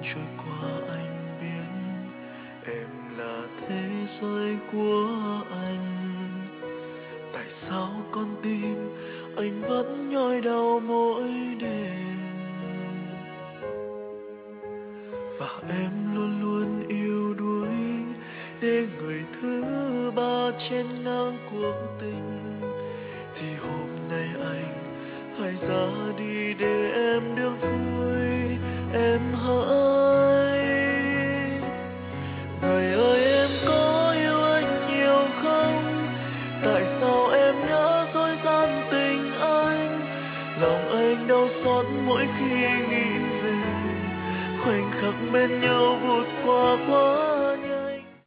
trôi qua anh biết em là thế giới của anh. Tại sao con tim anh vẫn nhói đau mỗi đêm, và em luôn luôn yếu đuối để người thứ ba chen ngang cuộc tình.